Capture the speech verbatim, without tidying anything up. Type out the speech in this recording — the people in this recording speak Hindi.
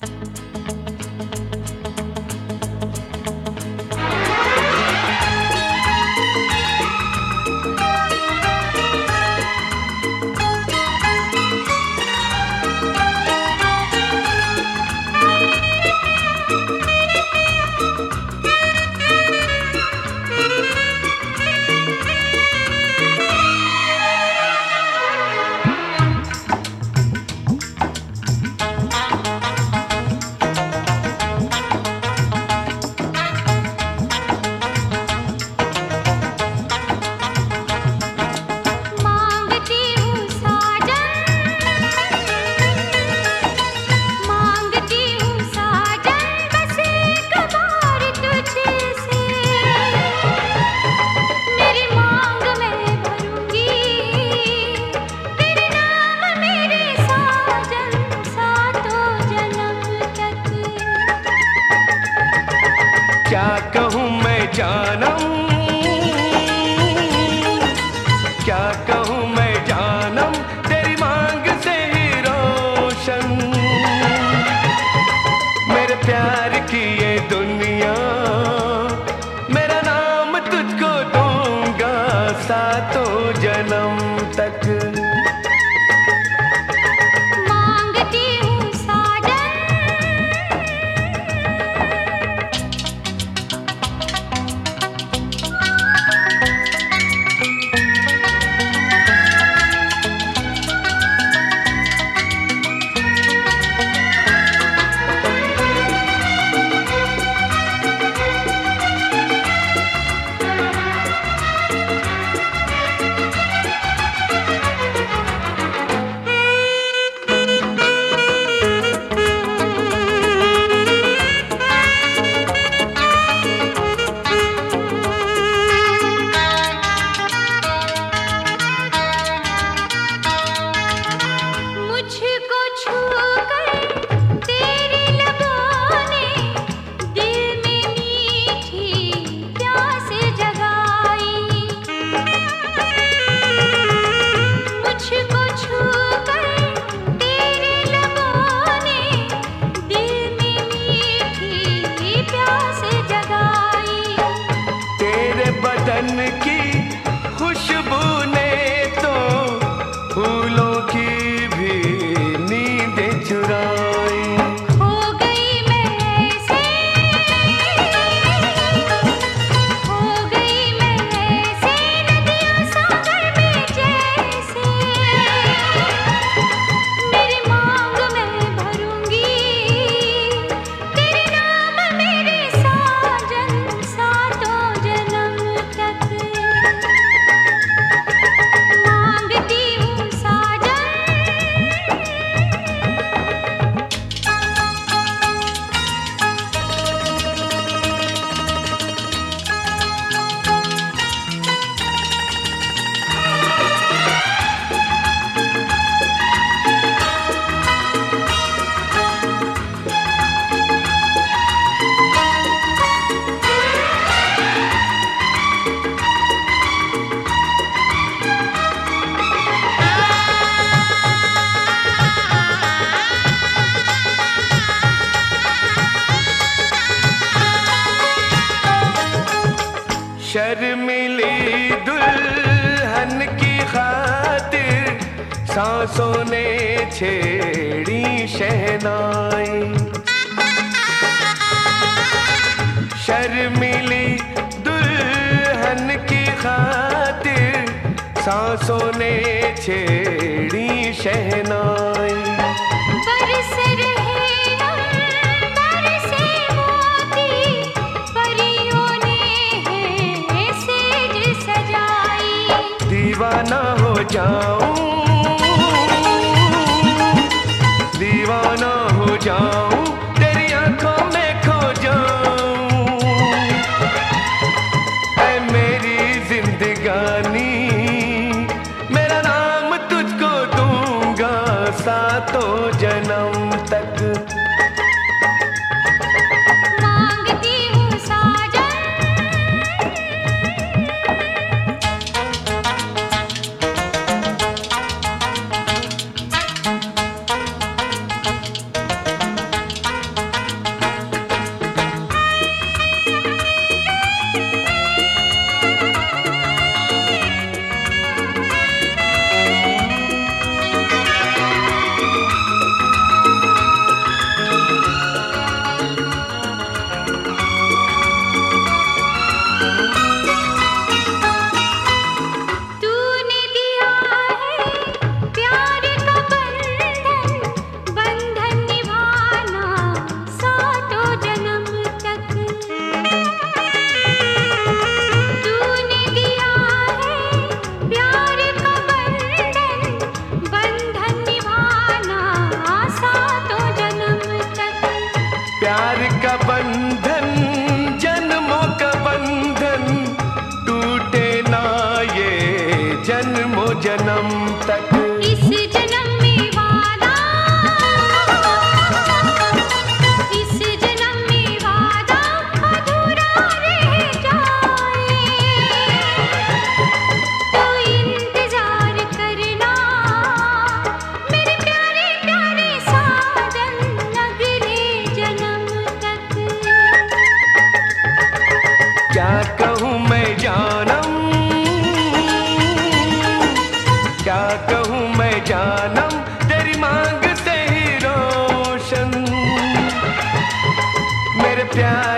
क्या कहूँ मैं जानम, क्या कहूँ मैं जानम, तेरी मांग से ही रोशन। मेरे प्यार की ये दुनिया, मेरा नाम तुझको दूंगा सातों जन्म तक। बदन की खुशबू ने तो फूलों की भी नींदें चुराई। हो गई मैं ऐसे, हो गई मैं ऐसे, नदियाँ सागर में जैसे। मेरी मांग मैं भरूंगी, तेरे नाम मेरे साजन, सातों जन्म तक। मांगती हूँ साजन। शर्मिली दुल्हन की खातिर सांसों ने छेड़ी शहनाई। शर्मिली दुल्हन की खातिर सांसों ने छेड़ी शहनाई। बरस रहे अंबर से मोती, परियों ने है सेज सजाई। दीवाना हो जाऊं, दीवाना हो जाऊं, तेरी आंखों में खो जाऊं। ऐ मेरी जिंदगानी, मेरा नाम तुझको दूंगा सातों जन्म तक। मांगती हूँ साजन। प्यार